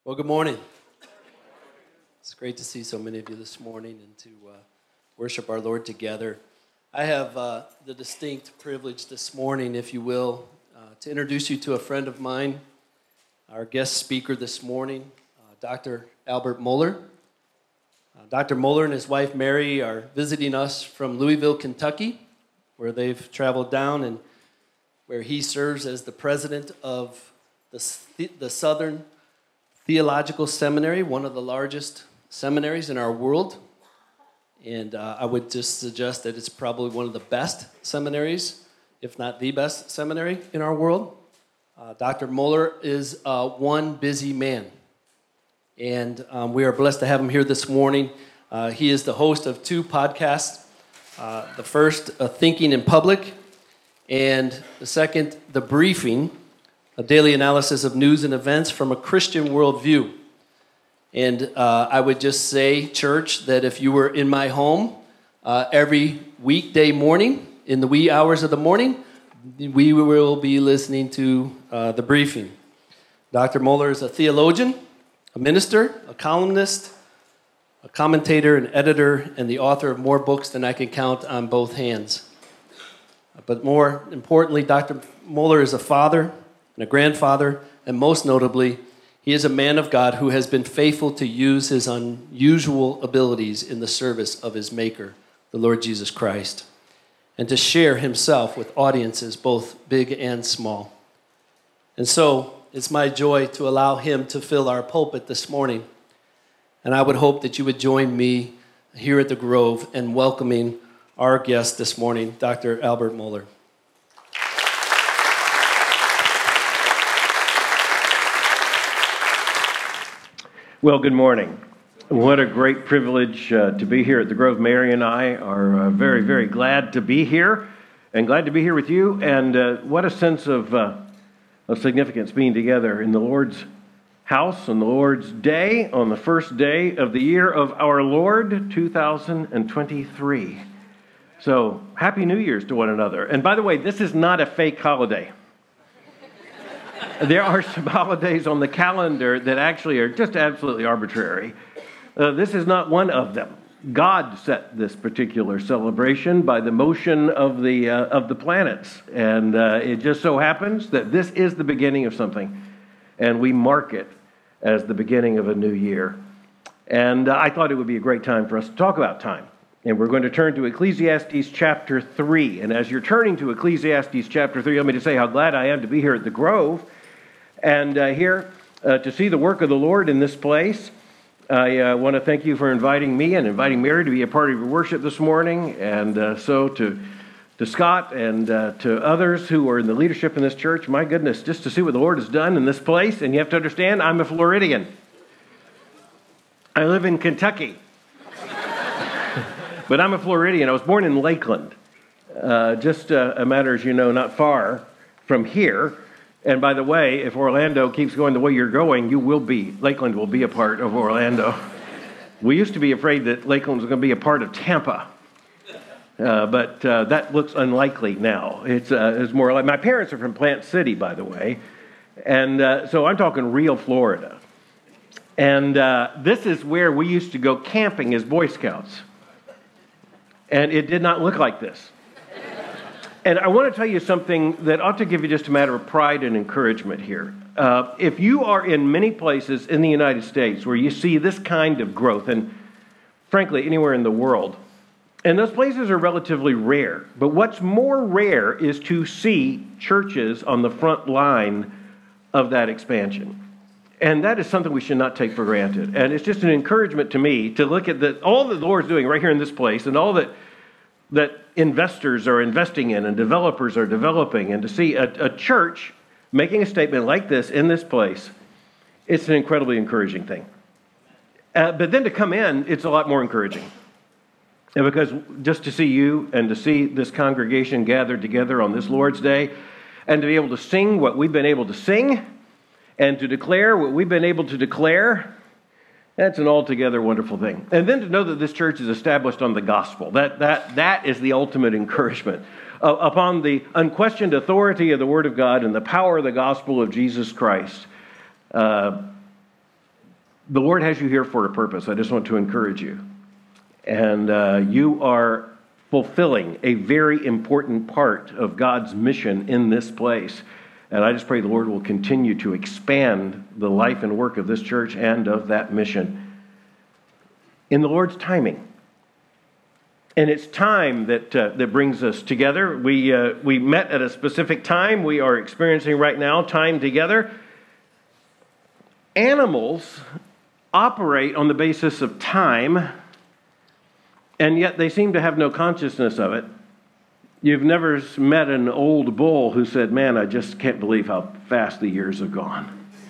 Well, good morning. It's great to see so many of you this morning and to worship our Lord together. I have the distinct privilege this morning, if you will, to introduce you to a friend of mine, our guest speaker this morning, Dr. Albert Mohler. Dr. Mohler and his wife Mary are visiting us from Louisville, Kentucky, where they've traveled down and where he serves as the president of the Southern Theological Seminary, one of the largest seminaries in our world. And I would just suggest that it's probably one of the best seminaries, if not the best seminary in our world. Dr. Mohler is one busy man. And we are blessed to have him here this morning. He is the host of two podcasts. The first, Thinking in Public, and the second, The Briefing, a daily analysis of news and events from a Christian worldview. And I would just say, church, that if you were in my home every weekday morning, in the wee hours of the morning, we will be listening to The Briefing. Dr. Mohler is a theologian, a minister, a columnist, a commentator, an editor, and the author of more books than I can count on both hands. But more importantly, Dr. Mohler is a father and a grandfather, and most notably, he is a man of God who has been faithful to use his unusual abilities in the service of his Maker, the Lord Jesus Christ, and to share himself with audiences both big and small. And so, it's my joy to allow him to fill our pulpit this morning. And I would hope that you would join me here at the Grove in welcoming our guest this morning, Dr. Albert Mohler. Well, good morning. What a great privilege to be here at the Grove. Mary and I are very, very glad to be here and glad to be here with you. And what a sense of significance being together in the Lord's house on the Lord's day, on the first day of the year of our Lord, 2023. So, Happy New Year's to one another. And by the way, this is not a fake holiday. There are some holidays on the calendar that actually are just absolutely arbitrary. This is not one of them. God set this particular celebration by the motion of the planets, and it just so happens that this is the beginning of something, and we mark it as the beginning of a new year. And I thought it would be a great time for us to talk about time. And we're going to turn to Ecclesiastes chapter 3. And as you're turning to Ecclesiastes chapter 3, let me just say how glad I am to be here at the Grove and here to see the work of the Lord in this place. I want to thank you for inviting me and inviting Mary to be a part of your worship this morning, and so to Scott and to others who are in the leadership in this church. My goodness, just to see what the Lord has done in this place. And you have to understand, I'm a Floridian. I live in Kentucky. But I'm a Floridian. I was born in Lakeland, just a matter, as you know, not far from here. And by the way, if Orlando keeps going the way you're going, Lakeland will be a part of Orlando. We used to be afraid that Lakeland was going to be a part of Tampa, but that looks unlikely now. It's more like, my parents are from Plant City, by the way, and so I'm talking real Florida. And this is where we used to go camping as Boy Scouts. And it did not look like this. And I want to tell you something that ought to give you just a matter of pride and encouragement here. If you are in many places in the United States where you see this kind of growth, and frankly, anywhere in the world, and those places are relatively rare. But what's more rare is to see churches on the front line of that expansion. And that is something we should not take for granted. And it's just an encouragement to me to look at all that the Lord's doing right here in this place, and all that investors are investing in and developers are developing, and to see a church making a statement like this in this place, it's an incredibly encouraging thing. But then to come in, it's a lot more encouraging. And because just to see you and to see this congregation gathered together on this Lord's Day, and to be able to sing what we've been able to sing, and to declare what we've been able to declare, that's an altogether wonderful thing. And then to know that this church is established on the gospel, that is the ultimate encouragement. Upon the unquestioned authority of the Word of God and the power of the gospel of Jesus Christ. The Lord has you here for a purpose. I just want to encourage you. And you are fulfilling a very important part of God's mission in this place. And I just pray the Lord will continue to expand the life and work of this church and of that mission in the Lord's timing. And it's time that brings us together. We met at a specific time. We are experiencing right now time together. Animals operate on the basis of time, and yet they seem to have no consciousness of it. You've never met an old bull who said, "Man, I just can't believe how fast the years have gone."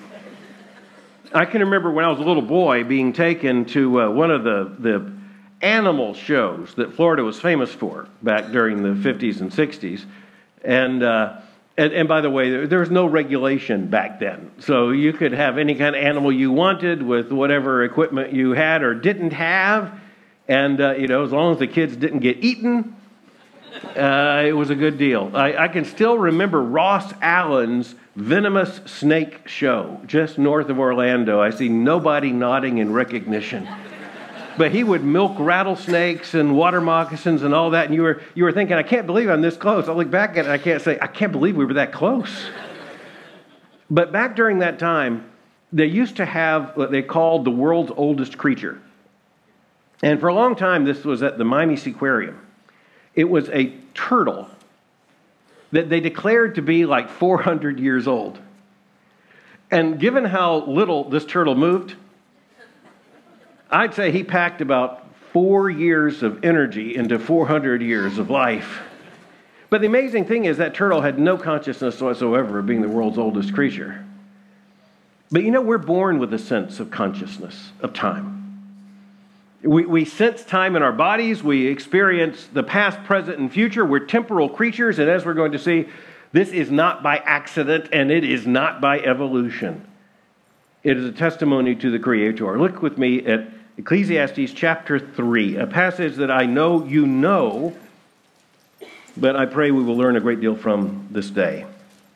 I can remember when I was a little boy being taken to one of the animal shows that Florida was famous for back during the 50s and 60s. And by the way, there was no regulation back then. So you could have any kind of animal you wanted with whatever equipment you had or didn't have. And, as long as the kids didn't get eaten, it was a good deal. I can still remember Ross Allen's Venomous Snake Show just north of Orlando. I see nobody nodding in recognition. But he would milk rattlesnakes and water moccasins and all that, and you were thinking, I can't believe I'm this close. I look back at it and I can't say, I can't believe we were that close. But back during that time, they used to have what they called the world's oldest creature. And for a long time, this was at the Miami Seaquarium. It was a turtle that they declared to be like 400 years old. And given how little this turtle moved, I'd say he packed about 4 years of energy into 400 years of life. But the amazing thing is that turtle had no consciousness whatsoever of being the world's oldest creature. But we're born with a sense of consciousness, of time. We sense time in our bodies. We experience the past, present, and future. We're temporal creatures, and as we're going to see, this is not by accident, and it is not by evolution. It is a testimony to the Creator. Look with me at Ecclesiastes chapter 3, a passage that I know you know, but I pray we will learn a great deal from this day.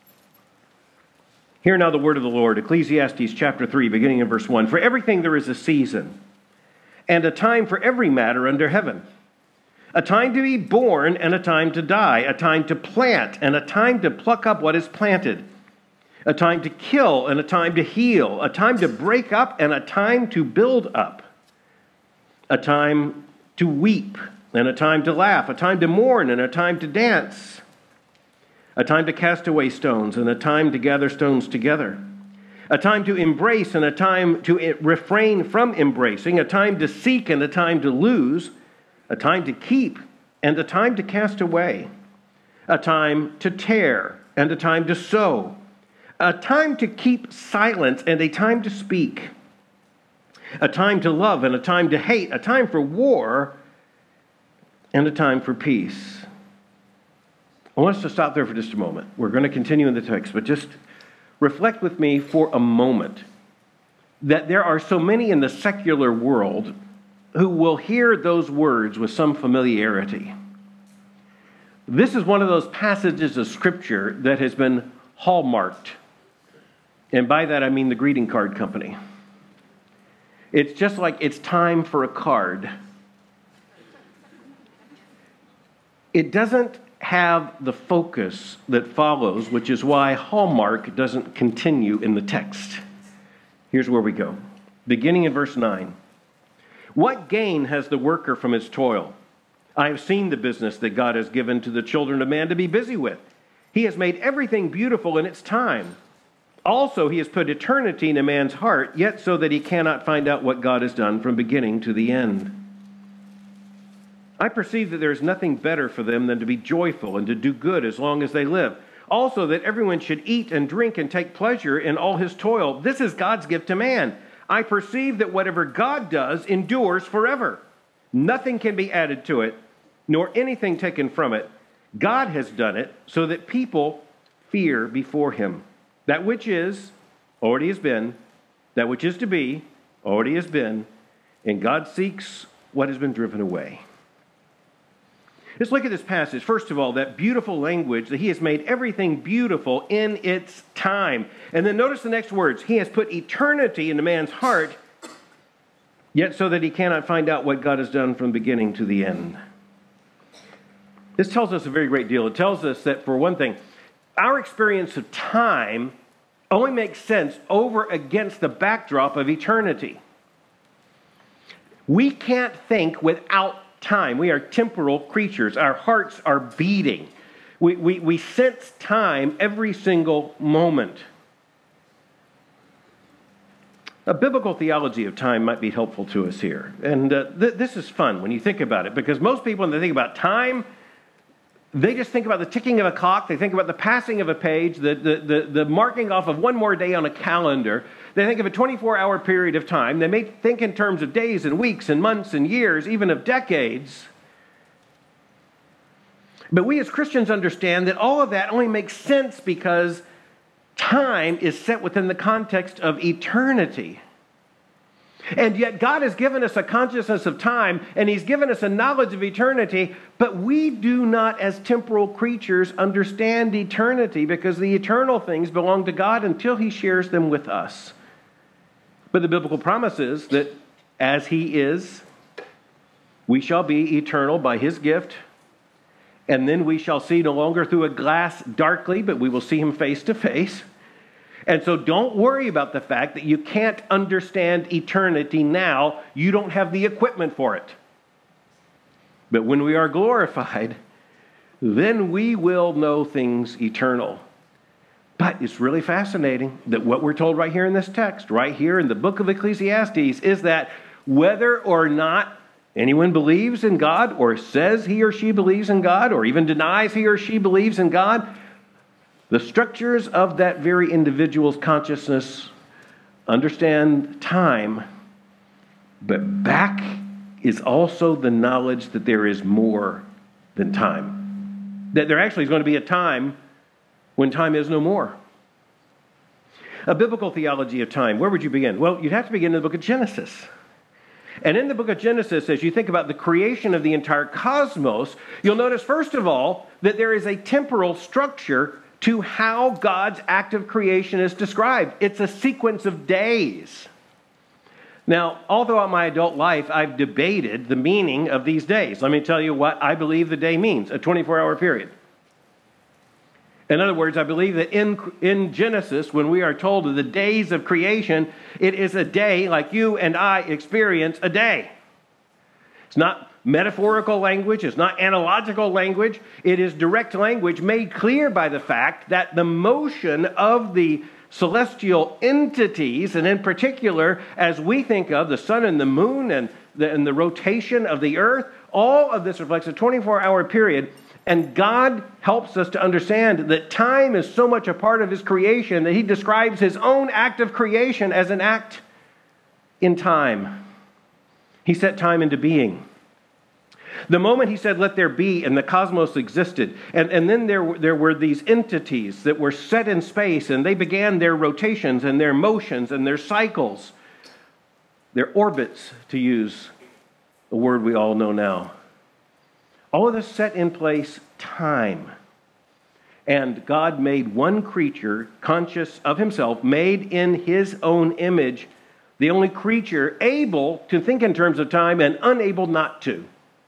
Hear now the word of the Lord, Ecclesiastes chapter 3, beginning in verse 1. For everything there is a season, and a time for every matter under heaven. A time to be born and a time to die, a time to plant and a time to pluck up what is planted, a time to kill and a time to heal, a time to break up and a time to build up, a time to weep and a time to laugh, a time to mourn and a time to dance, a time to cast away stones and a time to gather stones together, a time to embrace and a time to refrain from embracing, a time to seek and a time to lose, a time to keep and a time to cast away, a time to tear and a time to sow, a time to keep silence and a time to speak, a time to love and a time to hate, a time for war and a time for peace. I want us to stop there for just a moment. We're going to continue in the text, but just reflect with me for a moment that there are so many in the secular world who will hear those words with some familiarity. This is one of those passages of Scripture that has been hallmarked. And by that I mean the greeting card company. It's just like it's time for a card. It doesn't have the focus that follows, which is why Hallmark doesn't continue in the text. Here's where we go. Beginning in verse 9. What gain has the worker from his toil? I have seen the business that God has given to the children of man to be busy with. He has made everything beautiful in its time. Also, he has put eternity in a man's heart, yet so that he cannot find out what God has done from beginning to the end. I perceive that there is nothing better for them than to be joyful and to do good as long as they live. Also, that everyone should eat and drink and take pleasure in all his toil. This is God's gift to man. I perceive that whatever God does endures forever. Nothing can be added to it, nor anything taken from it. God has done it so that people fear before him. That which is, already has been. That which is to be, already has been. And God seeks what has been driven away. Let's look at this passage. First of all, that beautiful language that he has made everything beautiful in its time. And then notice the next words. He has put eternity into man's heart, yet so that he cannot find out what God has done from the beginning to the end. This tells us a very great deal. It tells us that, for one thing, our experience of time only makes sense over against the backdrop of eternity. We can't think without time. We are temporal creatures. Our hearts are beating. We sense time every single moment. A biblical theology of time might be helpful to us here. And this is fun when you think about it, because most people, when they think about time, they just think about the ticking of a clock. They think about the passing of a page, the marking off of one more day on a calendar. They think of a 24-hour period of time. They may think in terms of days and weeks and months and years, even of decades. But we as Christians understand that all of that only makes sense because time is set within the context of eternity. And yet God has given us a consciousness of time, and He's given us a knowledge of eternity, but we do not, as temporal creatures, understand eternity because the eternal things belong to God until He shares them with us. But the biblical promise is that as He is, we shall be eternal by His gift, and then we shall see no longer through a glass darkly, but we will see Him face to face. And so don't worry about the fact that you can't understand eternity now. You don't have the equipment for it. But when we are glorified, then we will know things eternal. But it's really fascinating that what we're told right here in this text, right here in the book of Ecclesiastes, is that whether or not anyone believes in God or says he or she believes in God or even denies he or she believes in God, the structures of that very individual's consciousness understand time, but back is also the knowledge that there is more than time. That there actually is going to be a time when time is no more. A biblical theology of time, where would you begin? Well, you'd have to begin in the book of Genesis. And in the book of Genesis, as you think about the creation of the entire cosmos, you'll notice, first of all, that there is a temporal structure to how God's act of creation is described. It's a sequence of days. Now, all throughout my adult life, I've debated the meaning of these days. Let me tell you what I believe the day means, a 24-hour period. In other words, I believe that in Genesis, when we are told of the days of creation, it is a day like you and I experience a day. It's not metaphorical language. It's not analogical language. It is direct language made clear by the fact that the motion of the celestial entities, and in particular, as we think of the sun and the moon and the rotation of the earth, all of this reflects a 24-hour period. And God helps us to understand that time is so much a part of His creation that He describes His own act of creation as an act in time. He set time into being. The moment He said, "Let there be," and the cosmos existed. And then there were these entities that were set in space, and they began their rotations and their motions and their cycles. Their orbits, to use a word we all know now. All of this set in place time. And God made one creature conscious of Himself, made in His own image, the only creature able to think in terms of time and unable not to.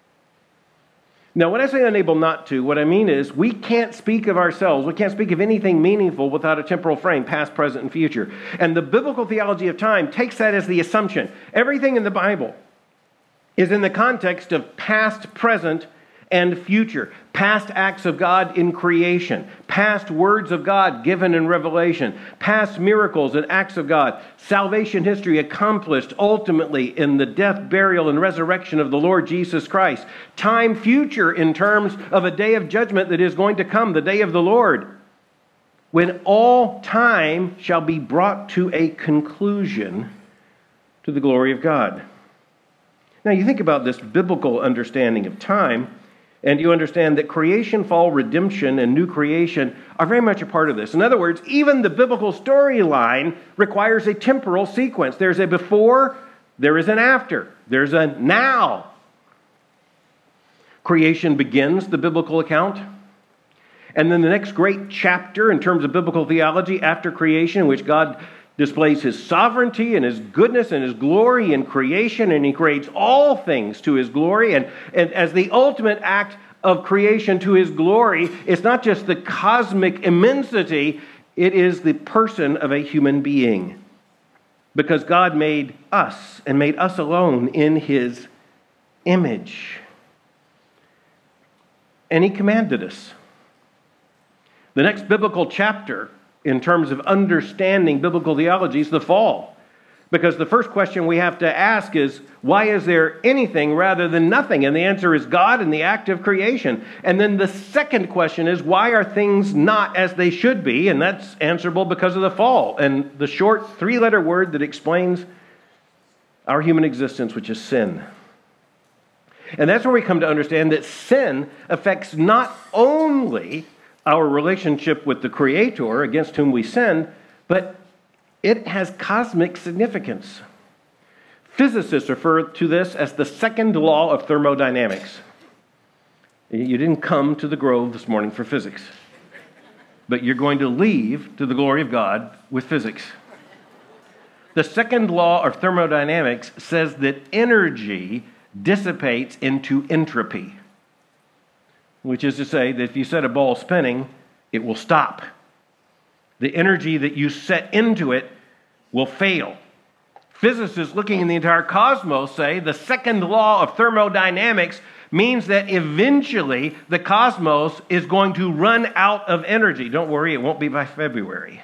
Now, when I say unable not to, what I mean is we can't speak of ourselves, we can't speak of anything meaningful without a temporal frame, past, present, and future. And the biblical theology of time takes that as the assumption. Everything in the Bible is in the context of past, present, and future. Past acts of God in creation. Past words of God given in Revelation. Past miracles and acts of God. Salvation history accomplished ultimately in the death, burial, and resurrection of the Lord Jesus Christ. Time future in terms of a day of judgment that is going to come, the day of the Lord, when all time shall be brought to a conclusion to the glory of God. Now you think about this biblical understanding of time, and you understand that creation, fall, redemption, and new creation are very much a part of this. In other words, even the biblical storyline requires a temporal sequence. There's a before, there is an after, there's a now. Creation begins the biblical account. And then the next great chapter in terms of biblical theology after creation, in which God displays his sovereignty and his goodness and his glory in creation, and he creates all things to his glory. And as the ultimate act of creation to his glory, it's not just the cosmic immensity, it is the person of a human being. Because God made us and made us alone in his image. And he commanded us. The next biblical chapter in terms of understanding biblical theology is the fall. Because the first question we have to ask is, why is there anything rather than nothing? And the answer is God and the act of creation. And then the second question is, why are things not as they should be? And that's answerable because of the fall. And the short three-letter word that explains our human existence, which is sin. And that's where we come to understand that sin affects not only our relationship with the Creator against whom we sin, but it has cosmic significance. Physicists refer to this as the second law of thermodynamics. You didn't come to the Grove this morning for physics, but you're going to leave to the glory of God with physics. The second law of thermodynamics says that energy dissipates into entropy, which is to say that if you set a ball spinning, it will stop. The energy that you set into it will fail. Physicists looking in the entire cosmos say the second law of thermodynamics means that eventually the cosmos is going to run out of energy. Don't worry, it won't be by February.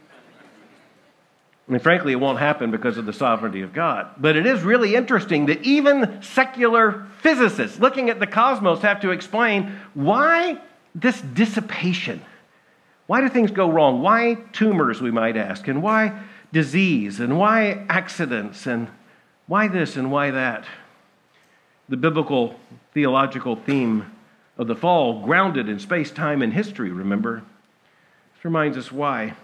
And frankly, it won't happen because of the sovereignty of God. But it is really interesting that even secular physicists looking at the cosmos have to explain why this dissipation. Why do things go wrong? Why tumors, we might ask, and why disease, and why accidents, and why this and why that? The biblical theological theme of the fall, grounded in space, time, and history, remember? This reminds us why.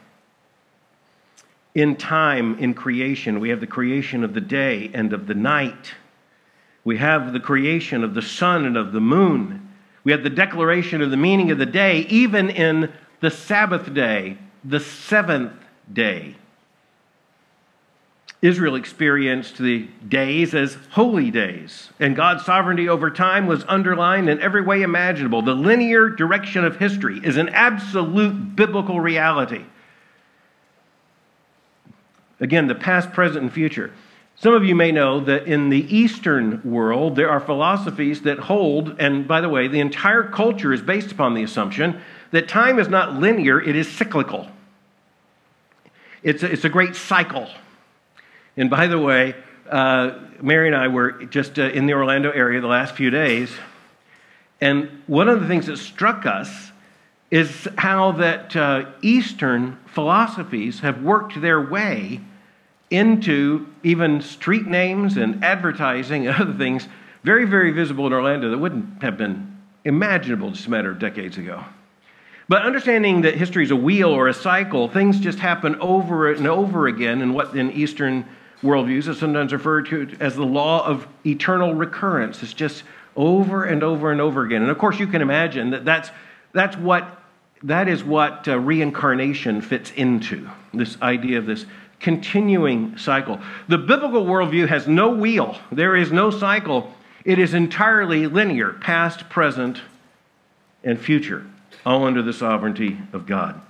In time, in creation, we have the creation of the day and of the night. We have the creation of the sun and of the moon. We have the declaration of the meaning of the day, even in the Sabbath day, the seventh day. Israel experienced the days as holy days, and God's sovereignty over time was underlined in every way imaginable. The linear direction of history is an absolute biblical reality. Again, the past, present, and future. Some of you may know that in the Eastern world, there are philosophies that hold, and by the way, the entire culture is based upon the assumption that time is not linear, it is cyclical. It's a great cycle. And by the way, Mary and I were just in the Orlando area the last few days, and one of the things that struck us is how that Eastern philosophies have worked their way into even street names and advertising and other things very, very visible in Orlando that wouldn't have been imaginable just a matter of decades ago. But understanding that history is a wheel or a cycle, things just happen over and over again in what in Eastern worldviews is sometimes referred to as the law of eternal recurrence. It's just over and over and over again. And of course, you can imagine that that is what reincarnation fits into, this idea of this continuing cycle. The biblical worldview has no wheel. There is no cycle. It is entirely linear, past, present, and future, all under the sovereignty of God.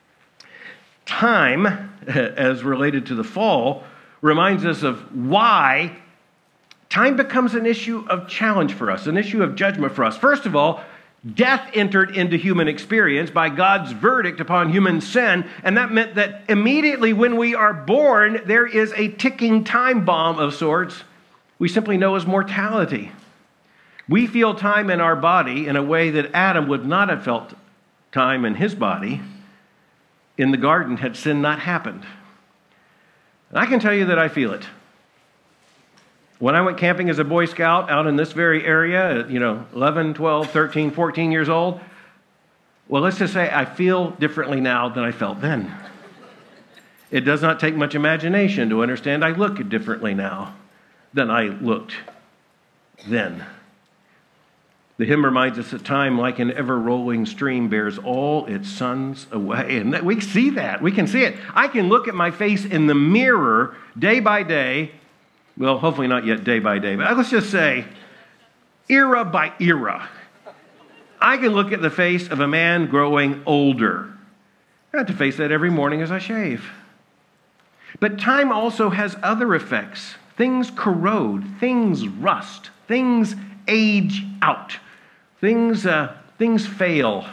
Time, as related to the fall, reminds us of why time becomes an issue of challenge for us, an issue of judgment for us. First of all, death entered into human experience by God's verdict upon human sin, and that meant that immediately when we are born, there is a ticking time bomb of sorts we simply know as mortality. We feel time in our body in a way that Adam would not have felt time in his body in the garden had sin not happened. And I can tell you that I feel it. When I went camping as a Boy Scout out in this very area, 11, 12, 13, 14 years old, well, let's just say I feel differently now than I felt then. It does not take much imagination to understand I look differently now than I looked then. The hymn reminds us that time, like an ever-rolling stream, bears all its sons away. And we see that. We can see it. I can look at my face in the mirror day by day. Well, hopefully not yet day by day, but let's just say era by era. I can look at the face of a man growing older. I have to face that every morning as I shave. But time also has other effects. Things corrode, things rust, things age out. Things fail.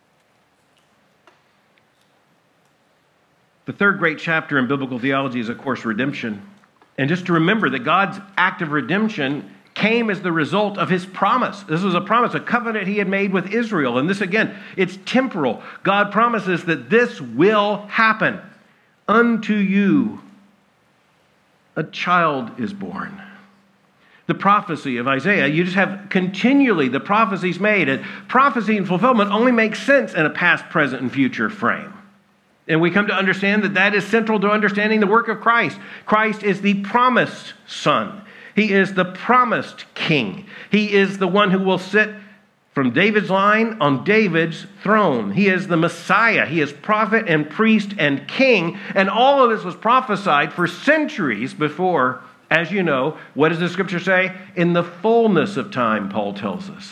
The third great chapter in biblical theology is, of course, redemption. And just to remember that God's act of redemption came as the result of his promise. This was a promise, a covenant he had made with Israel. And this, again, it's temporal. God promises that this will happen. Unto you a child is born. The prophecy of Isaiah, you just have continually the prophecies made, and prophecy and fulfillment only makes sense in a past, present, and future frame. And we come to understand that that is central to understanding the work of Christ. Christ is the promised Son. He is the promised King. He is the one who will sit from David's line on David's throne. He is the Messiah. He is prophet and priest and king. And all of this was prophesied for centuries before. As you know, what does the scripture say? In the fullness of time, Paul tells us,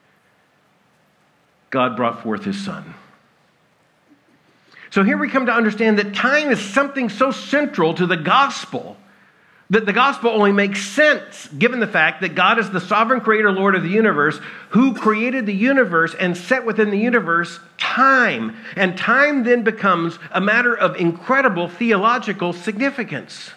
God brought forth his Son. So here we come to understand that time is something so central to the gospel that the gospel only makes sense given the fact that God is the sovereign creator, Lord of the universe, who created the universe and set within the universe time. And time then becomes a matter of incredible theological significance.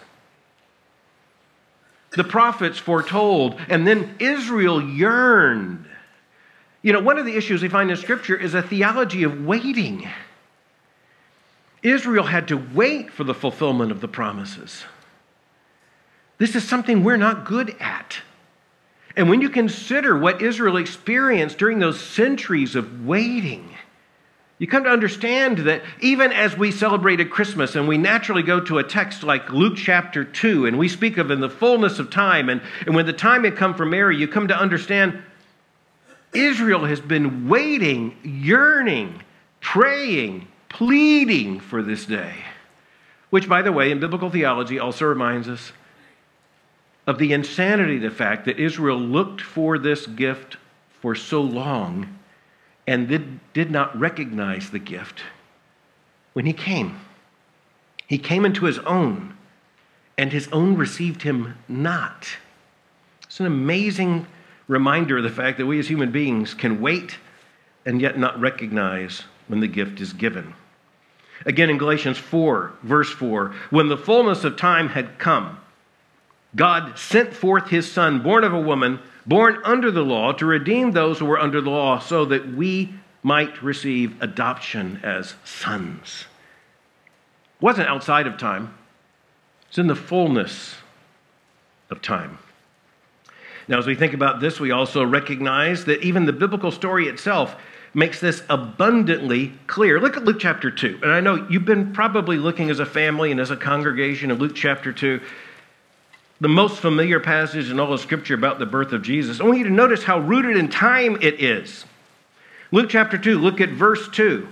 The prophets foretold, and then Israel yearned. You know, one of the issues we find in Scripture is a theology of waiting. Israel had to wait for the fulfillment of the promises. This is something we're not good at. And when you consider what Israel experienced during those centuries of waiting, you come to understand that even as we celebrated Christmas and we naturally go to a text like Luke chapter 2 and we speak of in the fullness of time and when the time had come for Mary, you come to understand Israel has been waiting, yearning, praying, pleading for this day. Which, by the way, in biblical theology also reminds us of the insanity of the fact that Israel looked for this gift for so long and did not recognize the gift when he came. He came into his own, and his own received him not. It's an amazing reminder of the fact that we as human beings can wait and yet not recognize when the gift is given. Again, in Galatians 4, verse 4, when the fullness of time had come, God sent forth his Son, born of a woman, born under the law, to redeem those who were under the law, so that we might receive adoption as sons. It wasn't outside of time. It's in the fullness of time. Now, as we think about this, we also recognize that even the biblical story itself makes this abundantly clear. Look at Luke chapter 2. And I know you've been probably looking as a family and as a congregation at Luke chapter 2. The most familiar passage in all of Scripture about the birth of Jesus. I want you to notice how rooted in time it is. Luke chapter 2, look at verse 2.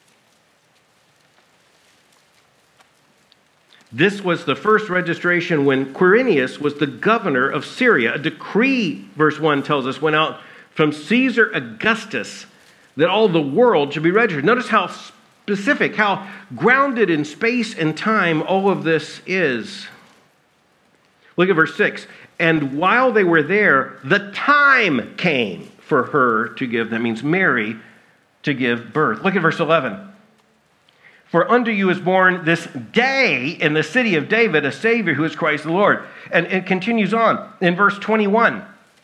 This was the first registration when Quirinius was the governor of Syria. A decree, verse 1 tells us, went out from Caesar Augustus that all the world should be registered. Notice how specific, how grounded in space and time all of this is. Look at verse 6. And while they were there, the time came for her to give, that means Mary, to give birth. Look at verse 11. For unto you is born this day in the city of David a Savior who is Christ the Lord. And it continues on in verse 21.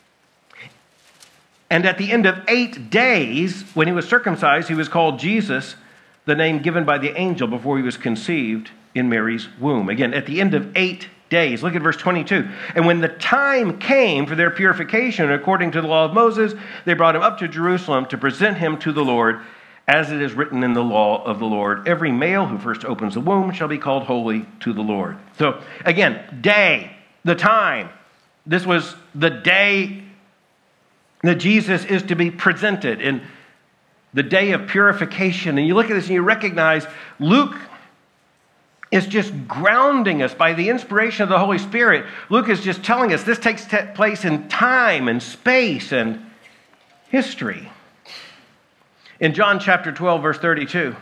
And at the end of 8 days, when he was circumcised, he was called Jesus, the name given by the angel before he was conceived in Mary's womb. Again, at the end of 8 days. Look at verse 22. And when the time came for their purification, according to the law of Moses, they brought him up to Jerusalem to present him to the Lord, as it is written in the law of the Lord. Every male who first opens the womb shall be called holy to the Lord. So again, day, the time. This was the day that Jesus is to be presented in the day of purification. And you look at this and you recognize Luke is just grounding us by the inspiration of the Holy Spirit. Luke is just telling us this takes place in time and space and history. In John chapter 12, verse 32,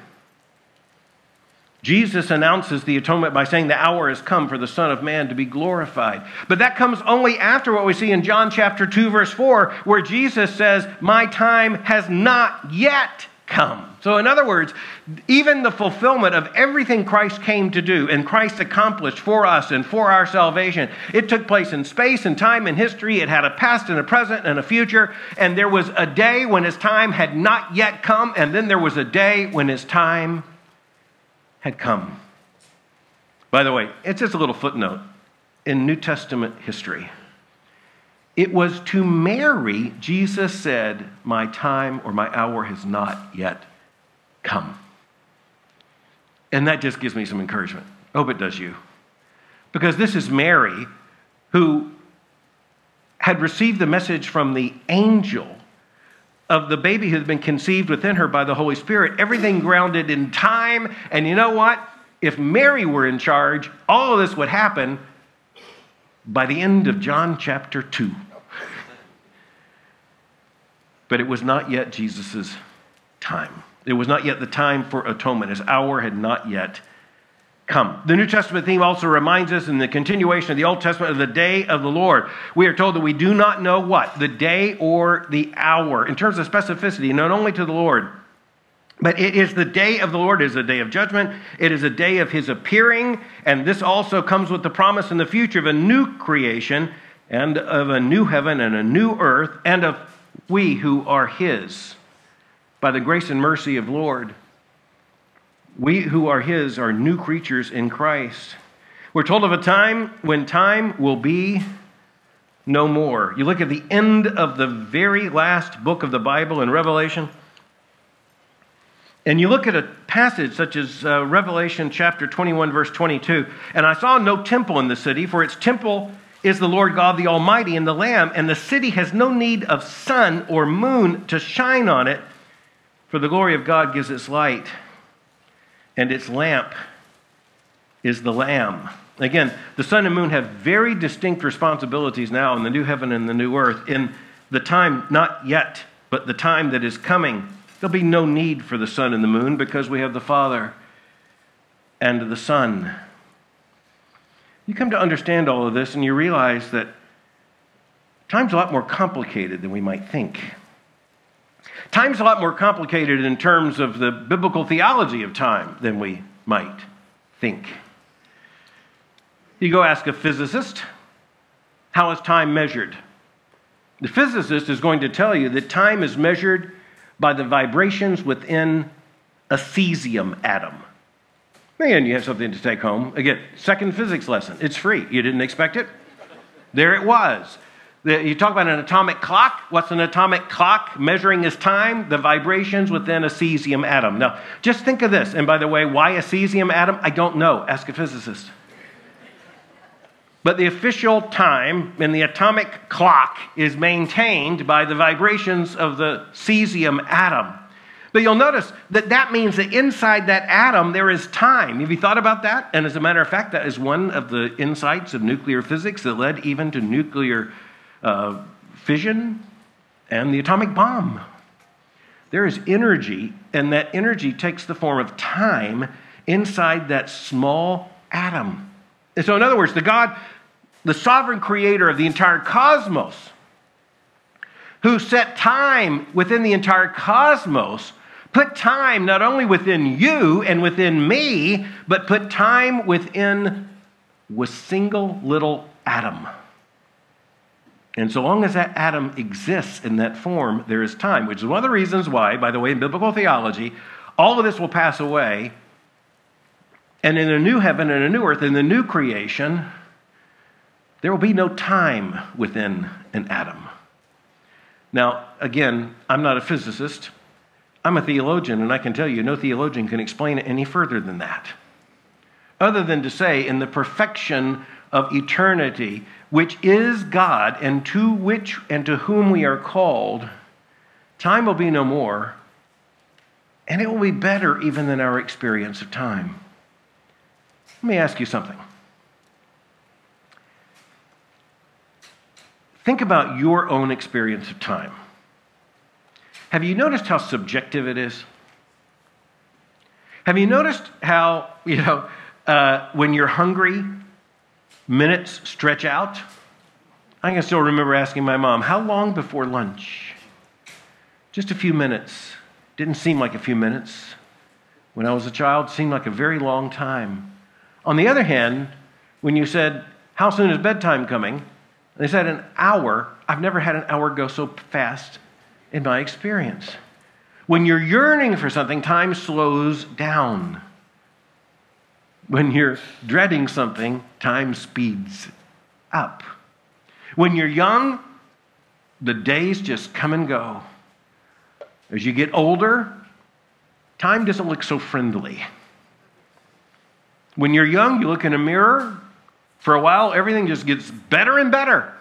Jesus announces the atonement by saying the hour has come for the Son of Man to be glorified. But that comes only after what we see in John chapter 2, verse 4, where Jesus says, my time has not yet come. So in other words, even the fulfillment of everything Christ came to do and Christ accomplished for us and for our salvation, it took place in space and time and history. It had a past and a present and a future. And there was a day when his time had not yet come. And then there was a day when his time had come. By the way, it's just a little footnote in New Testament history. It was to Mary Jesus said, my time or my hour has not yet come. And that just gives me some encouragement. I hope it does you. Because this is Mary who had received the message from the angel of the baby who had been conceived within her by the Holy Spirit, everything grounded in time. And you know what? If Mary were in charge, all of this would happen by the end of John chapter 2. But it was not yet Jesus' time. It was not yet the time for atonement. His hour had not yet come. The New Testament theme also reminds us in the continuation of the Old Testament of the day of the Lord. We are told that we do not know what? The day or the hour. In terms of specificity, not only to the Lord, but it is the day of the Lord. It is a day of judgment. It is a day of his appearing. And this also comes with the promise in the future of a new creation and of a new heaven and a new earth and of we who are his by the grace and mercy of Lord. We who are his are new creatures in Christ. We're told of a time when time will be no more. You look at the end of the very last book of the Bible in Revelation, and you look at a passage such as Revelation chapter 21, verse 22, and I saw no temple in the city, for its temple is the Lord God the Almighty and the Lamb, and the city has no need of sun or moon to shine on it, for the glory of God gives its light, and its lamp is the Lamb. Again, the sun and moon have very distinct responsibilities now in the new heaven and the new earth. In the time not yet, but the time that is coming, there'll be no need for the sun and the moon because we have the Father and the Son. You come to understand all of this and you realize that time's a lot more complicated than we might think. Time's a lot more complicated in terms of the biblical theology of time than we might think. You go ask a physicist, how is time measured? The physicist is going to tell you that time is measured by the vibrations within a cesium atom. Again, you have something to take home. Again, second physics lesson. It's free. You didn't expect it? There it was. You talk about an atomic clock. What's an atomic clock measuring as time? The vibrations within a cesium atom. Now, just think of this. And by the way, why a cesium atom? I don't know. Ask a physicist. But the official time in the atomic clock is maintained by the vibrations of the cesium atom. But you'll notice that that means that inside that atom there is time. Have you thought about that? And as a matter of fact, that is one of the insights of nuclear physics that led even to nuclear fission and the atomic bomb. There is energy, and that energy takes the form of time inside that small atom. And so in other words, the sovereign creator of the entire cosmos, who set time within the entire cosmos, put time not only within you and within me, but put time within a single little atom. And so long as that atom exists in that form, there is time, which is one of the reasons why, by the way, in biblical theology, all of this will pass away. And in a new heaven and a new earth, in the new creation, there will be no time within an atom. Now, again, I'm not a physicist. I'm a theologian, and I can tell you, no theologian can explain it any further than that. Other than to say, in the perfection of eternity, which is God, and to whom we are called, time will be no more, and it will be better even than our experience of time. Let me ask you something. Think about your own experience of time. Have you noticed how subjective it is? Have you noticed how, when you're hungry, minutes stretch out? I can still remember asking my mom, how long before lunch? Just a few minutes. Didn't seem like a few minutes. When I was a child, it seemed like a very long time. On the other hand, when you said, how soon is bedtime coming? They said an hour. I've never had an hour go so fast in my experience. When you're yearning for something, time slows down. When you're dreading something, time speeds up. When you're young, the days just come and go. As you get older, time doesn't look so friendly. When you're young, you look in a mirror. For a while, everything just gets better and better.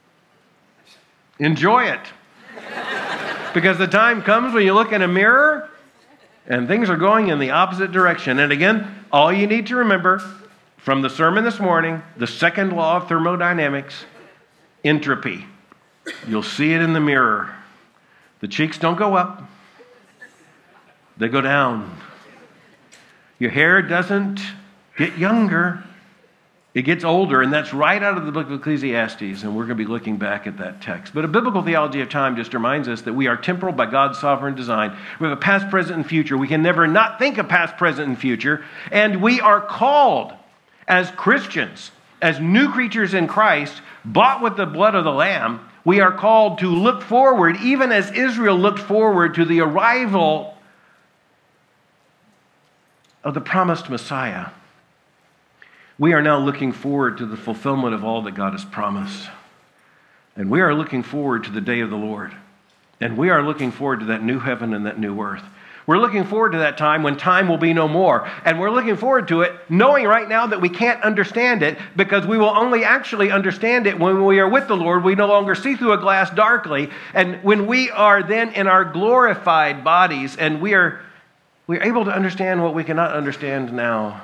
Enjoy it. Because the time comes when you look in a mirror and things are going in the opposite direction. And again, all you need to remember from the sermon this morning, the second law of thermodynamics, entropy. You'll see it in the mirror. The cheeks don't go up. They go down. Your hair doesn't get younger. It gets older, and that's right out of the book of Ecclesiastes, and we're going to be looking back at that text. But a biblical theology of time just reminds us that we are temporal by God's sovereign design. We have a past, present, and future. We can never not think of past, present, and future, and we are called as Christians, as new creatures in Christ, bought with the blood of the Lamb. We are called to look forward, even as Israel looked forward to the arrival of the promised Messiah. We are now looking forward to the fulfillment of all that God has promised. And we are looking forward to the day of the Lord. And we are looking forward to that new heaven and that new earth. We're looking forward to that time when time will be no more. And we're looking forward to it knowing right now that we can't understand it, because we will only actually understand it when we are with the Lord. We no longer see through a glass darkly. And when we are then in our glorified bodies and we're able to understand what we cannot understand now.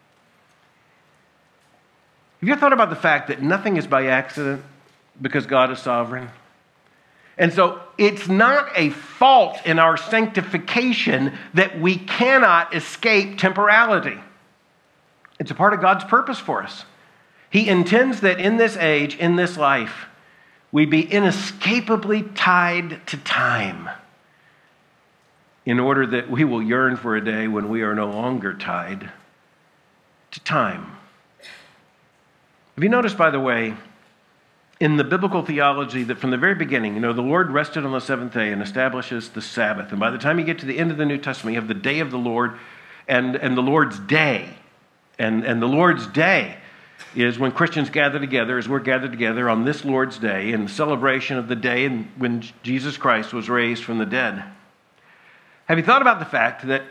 Have you ever thought about the fact that nothing is by accident because God is sovereign? And so it's not a fault in our sanctification that we cannot escape temporality. It's a part of God's purpose for us. He intends that in this age, in this life, we be inescapably tied to time in order that we will yearn for a day when we are no longer tied to time. Have you noticed, by the way, in the biblical theology that from the very beginning, the Lord rested on the seventh day and establishes the Sabbath. And by the time you get to the end of the New Testament, you have the day of the Lord and the Lord's day. And the Lord's day is when Christians gather together, as we're gathered together on this Lord's day in celebration of the day when Jesus Christ was raised from the dead. Have you thought about the fact that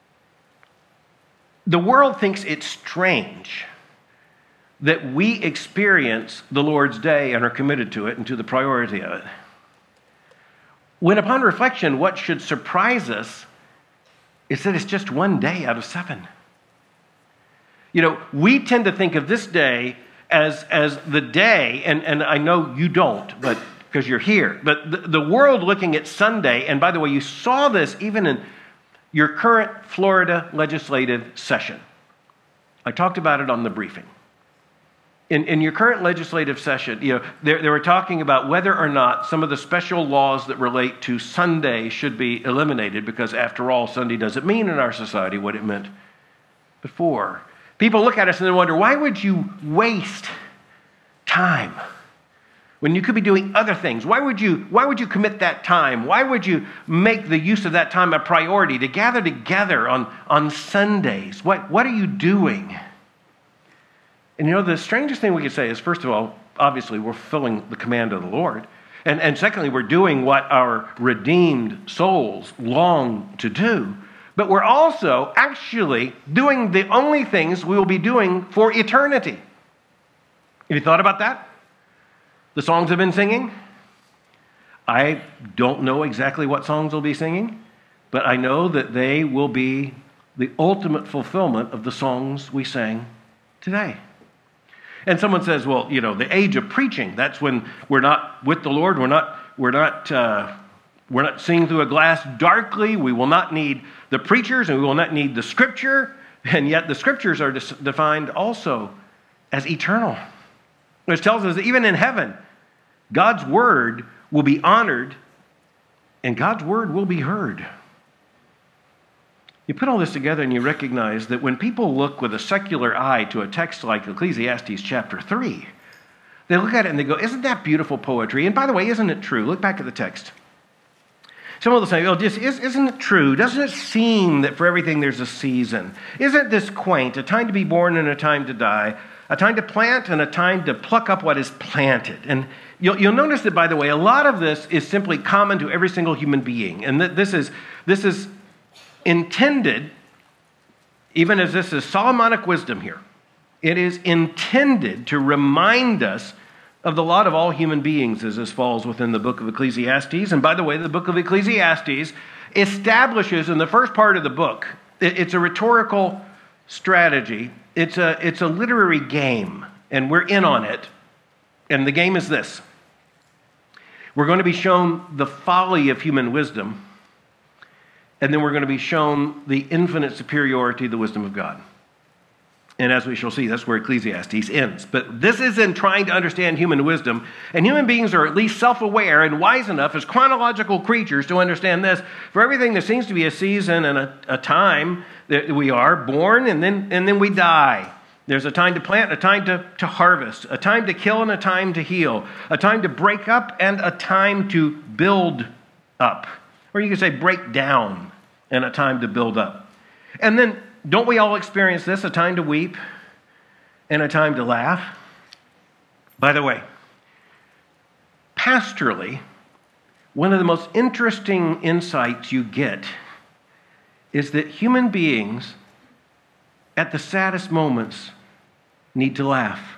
the world thinks it's strange that we experience the Lord's day and are committed to it and to the priority of it? When upon reflection, what should surprise us is that it's just one day out of 7. We tend to think of this day as the day, and I know you don't, but because you're here, but the world looking at Sunday, and by the way, you saw this even in your current Florida legislative session. I talked about it on the briefing. In your current legislative session, they were talking about whether or not some of the special laws that relate to Sunday should be eliminated, because after all, Sunday doesn't mean in our society what it meant before. People look at us and they wonder, why would you waste time when you could be doing other things? Why would you commit that time? Why would you make the use of that time a priority to gather together on Sundays? What are you doing? And the strangest thing we could say is, first of all, obviously we're fulfilling the command of the Lord. And secondly, we're doing what our redeemed souls long to do. But we're also actually doing the only things we will be doing for eternity. Have you thought about that? The songs I've been singing? I don't know exactly what songs we'll be singing, but I know that they will be the ultimate fulfillment of the songs we sang today. And someone says, well, the age of preaching, that's when we're not with the Lord, we're not seeing through a glass darkly, we will not need the preachers, and we will not need the Scripture, and yet the Scriptures are defined also as eternal. Which tells us that even in heaven, God's Word will be honored, and God's Word will be heard. You put all this together and you recognize that when people look with a secular eye to a text like Ecclesiastes chapter 3, they look at it and they go, isn't that beautiful poetry? And by the way, isn't it true? Look back at the text. Someone will say, isn't it true? Doesn't it seem that for everything there's a season? Isn't this quaint? A time to be born and a time to die, a time to plant and a time to pluck up what is planted. And you'll notice that, by the way, a lot of this is simply common to every single human being. And this is intended, even as this is Solomonic wisdom here, it is intended to remind us of the lot of all human beings, as this falls within the book of Ecclesiastes. And by the way, the book of Ecclesiastes establishes in the first part of the book, it's a rhetorical strategy. It's a literary game, and we're in on it. And the game is this. We're going to be shown the folly of human wisdom, and then we're going to be shown the infinite superiority of the wisdom of God. And as we shall see, that's where Ecclesiastes ends. But this is in trying to understand human wisdom, and human beings are at least self-aware and wise enough as chronological creatures to understand this. For everything, there seems to be a season and a time that we are born, and then we die. There's a time to plant, a time to harvest, a time to kill and a time to heal, a time to break up and a time to build up. Or you could say break down and a time to build up. And then, don't we all experience this? A time to weep and a time to laugh? By the way, pastorally, one of the most interesting insights you get is that human beings, at the saddest moments, need to laugh.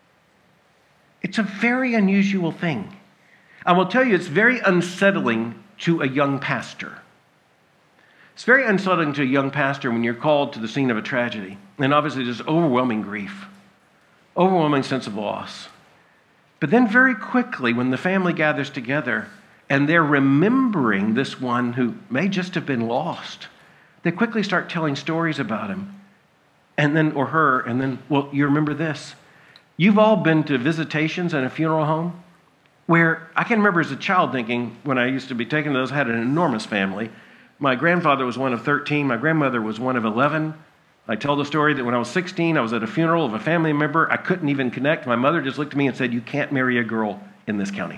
It's a very unusual thing. I will tell you, it's very unsettling to a young pastor. It's very unsettling to a young pastor when you're called to the scene of a tragedy. And obviously there's overwhelming grief, overwhelming sense of loss. But then very quickly, when the family gathers together and they're remembering this one who may just have been lost, they quickly start telling stories about him. And then, or her, and then, well, you remember this. You've all been to visitations in a funeral home where I can remember as a child thinking, when I used to be taking those, I had an enormous family. My grandfather was one of 13. My grandmother was one of 11. I tell the story that when I was 16, I was at a funeral of a family member. I couldn't even connect. My mother just looked at me and said, "You can't marry a girl in this county."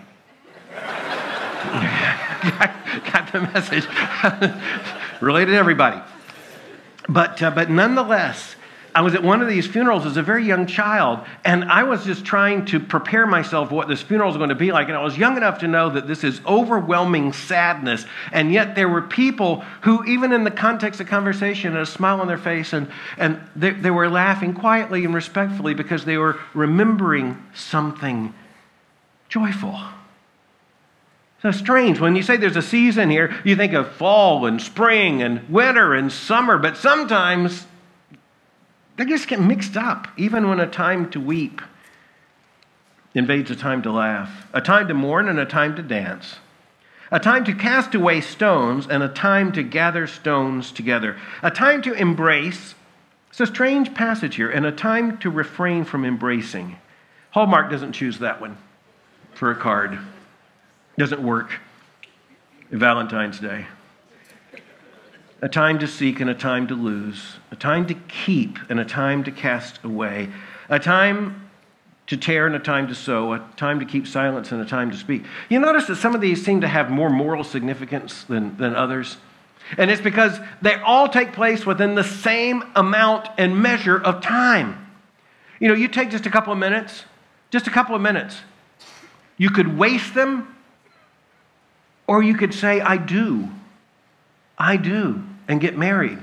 Got the message. Related to everybody. But nonetheless, I was at one of these funerals as a very young child, and I was just trying to prepare myself for what this funeral was going to be like. And I was young enough to know that this is overwhelming sadness. And yet there were people who, even in the context of conversation, had a smile on their face, and they were laughing quietly and respectfully because they were remembering something joyful. So strange. When you say there's a season here, you think of fall and spring and winter and summer, but sometimes they just get mixed up, even when a time to weep invades a time to laugh, a time to mourn and a time to dance, a time to cast away stones and a time to gather stones together, a time to embrace. It's a strange passage here, and a time to refrain from embracing. Hallmark doesn't choose that one for a card. Doesn't work. Valentine's Day. A time to seek and a time to lose, a time to keep and a time to cast away, a time to tear and a time to sow, a time to keep silence and a time to speak. You notice that some of these seem to have more moral significance than others. And it's because they all take place within the same amount and measure of time. You know, you take just a couple of minutes. You could waste them, or you could say, I do, and get married.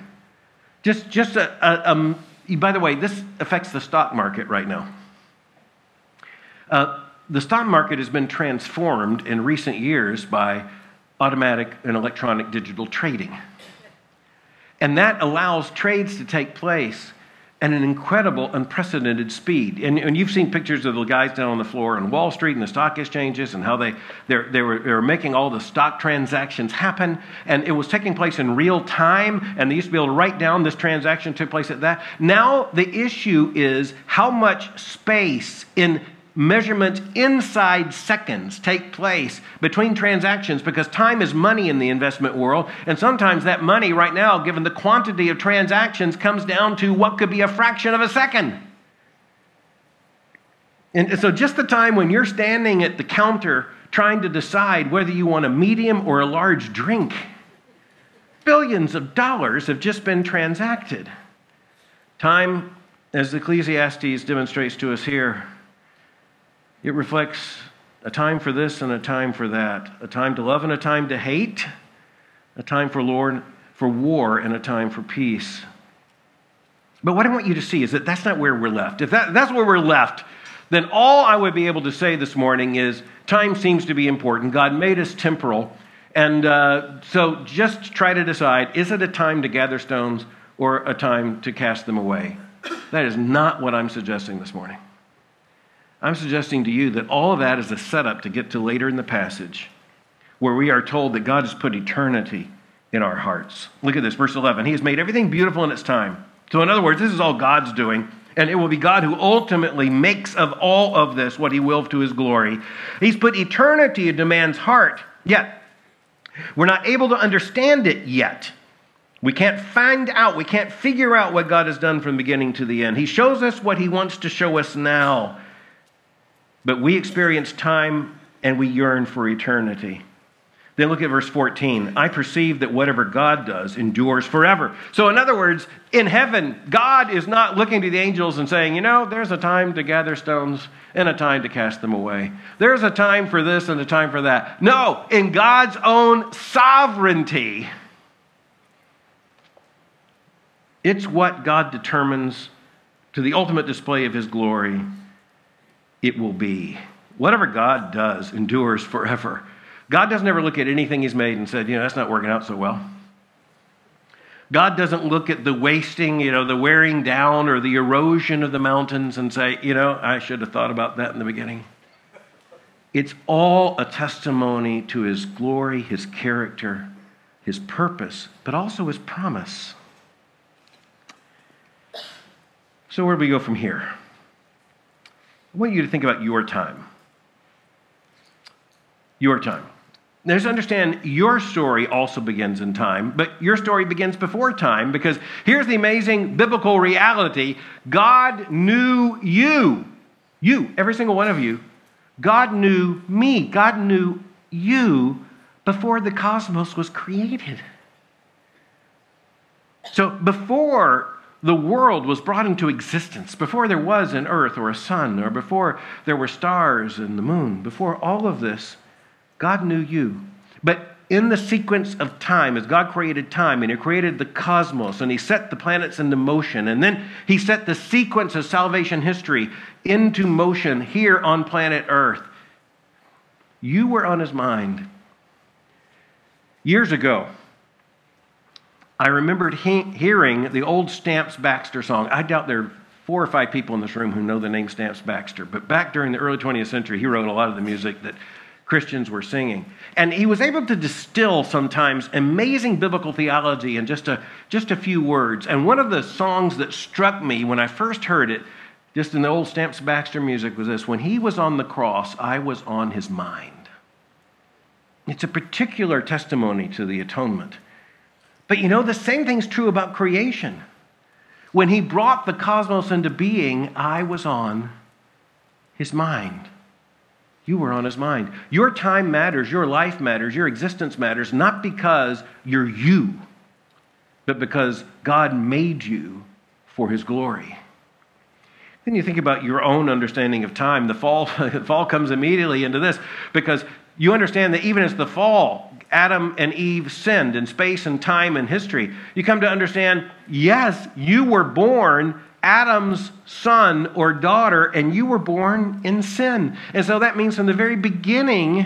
By the way, this affects the stock market right now. The stock market has been transformed in recent years by automatic and electronic digital trading. And that allows trades to take place at an incredible, unprecedented speed. And you've seen pictures of the guys down on the floor on Wall Street and the stock exchanges and how they were making all the stock transactions happen. And it was taking place in real time. And they used to be able to write down this transaction took place at that. Now the issue is how much space in measurements inside seconds take place between transactions, because time is money in the investment world, and sometimes that money right now, given the quantity of transactions, comes down to what could be a fraction of a second. And so just the time when you're standing at the counter trying to decide whether you want a medium or a large drink, billions of dollars have just been transacted. Time, as Ecclesiastes demonstrates to us here, it reflects a time for this and a time for that, a time to love and a time to hate, a time for war and a time for peace. But what I want you to see is that that's not where we're left. If that's where we're left, then all I would be able to say this morning is time seems to be important. God made us temporal. And so just try to decide, is it a time to gather stones or a time to cast them away? That is not what I'm suggesting this morning. I'm suggesting to you that all of that is a setup to get to later in the passage, where we are told that God has put eternity in our hearts. Look at this, verse 11. He has made everything beautiful in its time. So in other words, this is all God's doing, and it will be God who ultimately makes of all of this what he will to his glory. He's put eternity into man's heart, yet we're not able to understand it yet. We can't we can't figure out what God has done from the beginning to the end. He shows us what he wants to show us now. But we experience time and we yearn for eternity. Then look at verse 14. I perceive that whatever God does endures forever. So in other words, in heaven, God is not looking to the angels and saying, there's a time to gather stones and a time to cast them away. There's a time for this and a time for that. No, in God's own sovereignty, it's what God determines to the ultimate display of his glory. It will be. Whatever God does endures forever. God doesn't ever look at anything he's made and said, that's not working out so well. God doesn't look at the wasting, the wearing down or the erosion of the mountains and say, I should have thought about that in the beginning. It's all a testimony to his glory, his character, his purpose, but also his promise. So where do we go from here? I want you to think about your time. Your time. Now, just understand, your story also begins in time, but your story begins before time, because here's the amazing biblical reality. God knew you. You, every single one of you. God knew me. God knew you before the cosmos was created. So before the world was brought into existence, before there was an earth or a sun, or before there were stars and the moon, before all of this, God knew you. But in the sequence of time, as God created time, and he created the cosmos, and he set the planets into motion, and then he set the sequence of salvation history into motion here on planet Earth, you were on his mind. Years ago, I remembered hearing the old Stamps Baxter song. I doubt there are 4 or 5 people in this room who know the name Stamps Baxter. But back during the early 20th century, he wrote a lot of the music that Christians were singing. And he was able to distill sometimes amazing biblical theology in just a few words. And one of the songs that struck me when I first heard it, just in the old Stamps Baxter music, was this: when he was on the cross, I was on his mind. It's a particular testimony to the atonement. But the same thing's true about creation. When he brought the cosmos into being, I was on his mind. You were on his mind. Your time matters, your life matters, your existence matters, not because you're you, but because God made you for his glory. Then you think about your own understanding of time. The fall comes immediately into this, because you understand that even as the fall, Adam and Eve sinned in space and time and history, you come to understand, yes, you were born Adam's son or daughter, and you were born in sin. And so that means from the very beginning,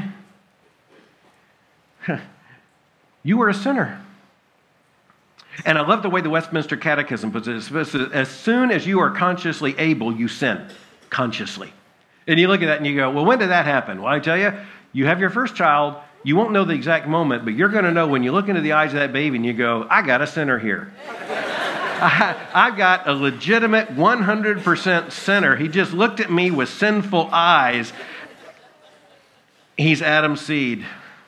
you were a sinner. And I love the way the Westminster Catechism puts it. As soon as you are consciously able, you sin. Consciously. And you look at that and you go, well, when did that happen? Well, I tell you, you have your first child. You won't know the exact moment, but you're going to know when you look into the eyes of that baby and you go, I got a sinner here. I've got a legitimate 100% sinner. He just looked at me with sinful eyes. He's Adam's seed.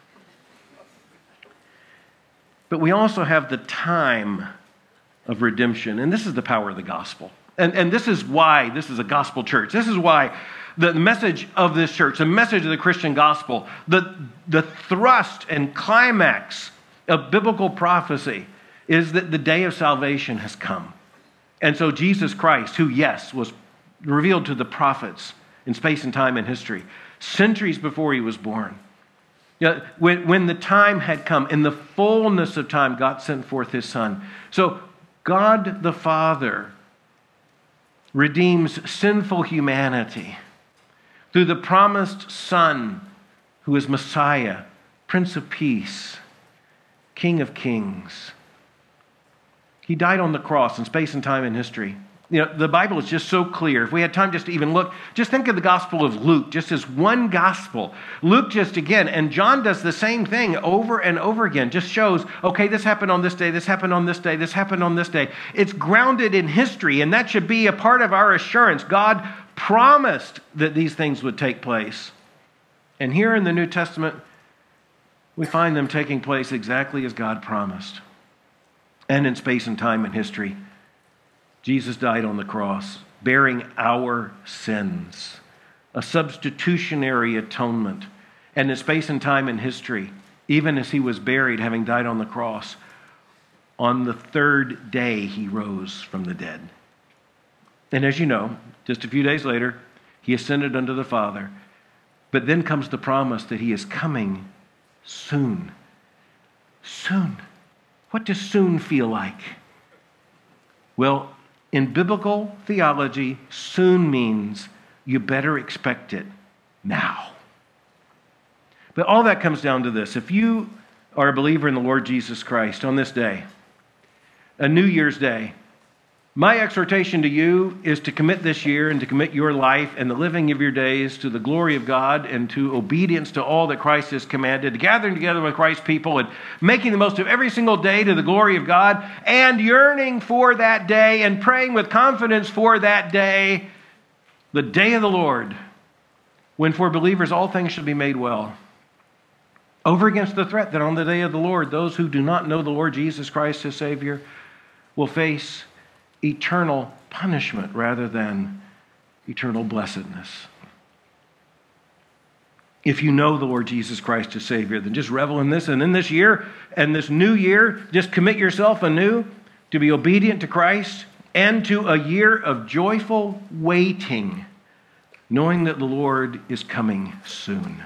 But we also have the time of redemption. And this is the power of the gospel. And this is why this is a gospel church. This is why the message of this church, the message of the Christian gospel, the thrust and climax of biblical prophecy is that the day of salvation has come. And so Jesus Christ, who, yes, was revealed to the prophets in space and time and history, centuries before he was born, when the time had come, in the fullness of time, God sent forth his Son. So God the Father redeems sinful humanity through the promised Son, who is Messiah, Prince of Peace, King of Kings. He died on the cross in space and time and history. The Bible is just so clear. If we had time just to even look, just think of the Gospel of Luke, just as one gospel. Luke just again, and John does the same thing over and over again, just shows, okay, this happened on this day, this happened on this day, this happened on this day. It's grounded in history, and that should be a part of our assurance. God promised that these things would take place. And here in the New Testament, we find them taking place exactly as God promised. And in space and time and history, Jesus died on the cross, bearing our sins, a substitutionary atonement. And in space and time and history, even as he was buried, having died on the cross, on the third day he rose from the dead. And as you know, just a few days later, he ascended unto the Father. But then comes the promise that he is coming soon. Soon. What does soon feel like? Well, in biblical theology, soon means you better expect it now. But all that comes down to this. If you are a believer in the Lord Jesus Christ on this day, a New Year's Day, my exhortation to you is to commit this year and to commit your life and the living of your days to the glory of God and to obedience to all that Christ has commanded, gathering together with Christ's people and making the most of every single day to the glory of God and yearning for that day and praying with confidence for that day, the day of the Lord, when for believers all things shall be made well. Over against the threat that on the day of the Lord, those who do not know the Lord Jesus Christ as Savior will face eternal punishment rather than eternal blessedness. If you know the Lord Jesus Christ as Savior, then just revel in this. And in this year and this new year, just commit yourself anew to be obedient to Christ and to a year of joyful waiting, knowing that the Lord is coming soon.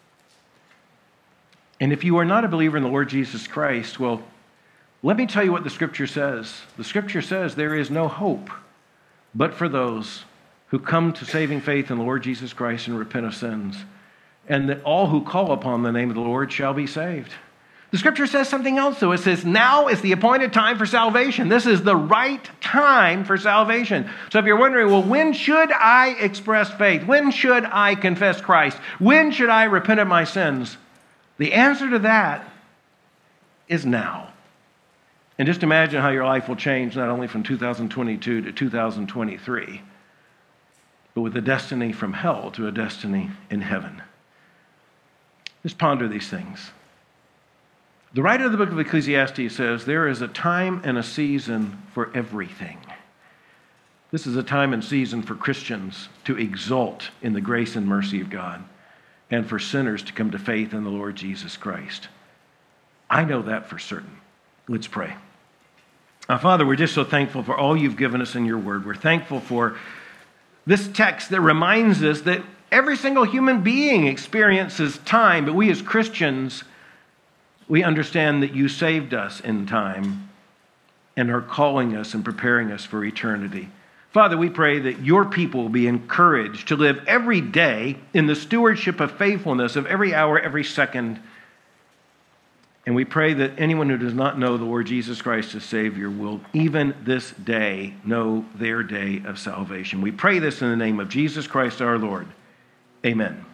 And if you are not a believer in the Lord Jesus Christ, well, let me tell you what the Scripture says. The Scripture says there is no hope but for those who come to saving faith in the Lord Jesus Christ and repent of sins, and that all who call upon the name of the Lord shall be saved. The Scripture says something else, though. It says, now is the appointed time for salvation. This is the right time for salvation. So if you're wondering, well, when should I express faith? When should I confess Christ? When should I repent of my sins? The answer to that is now. And just imagine how your life will change not only from 2022 to 2023, but with a destiny from hell to a destiny in heaven. Just ponder these things. The writer of the book of Ecclesiastes says there is a time and a season for everything. This is a time and season for Christians to exult in the grace and mercy of God and for sinners to come to faith in the Lord Jesus Christ. I know that for certain. Let's pray. Father, we're just so thankful for all you've given us in your word. We're thankful for this text that reminds us that every single human being experiences time, but we as Christians, we understand that you saved us in time and are calling us and preparing us for eternity. Father, we pray that your people will be encouraged to live every day in the stewardship of faithfulness of every hour, every second. And we pray that anyone who does not know the Lord Jesus Christ as Savior will even this day know their day of salvation. We pray this in the name of Jesus Christ our Lord. Amen.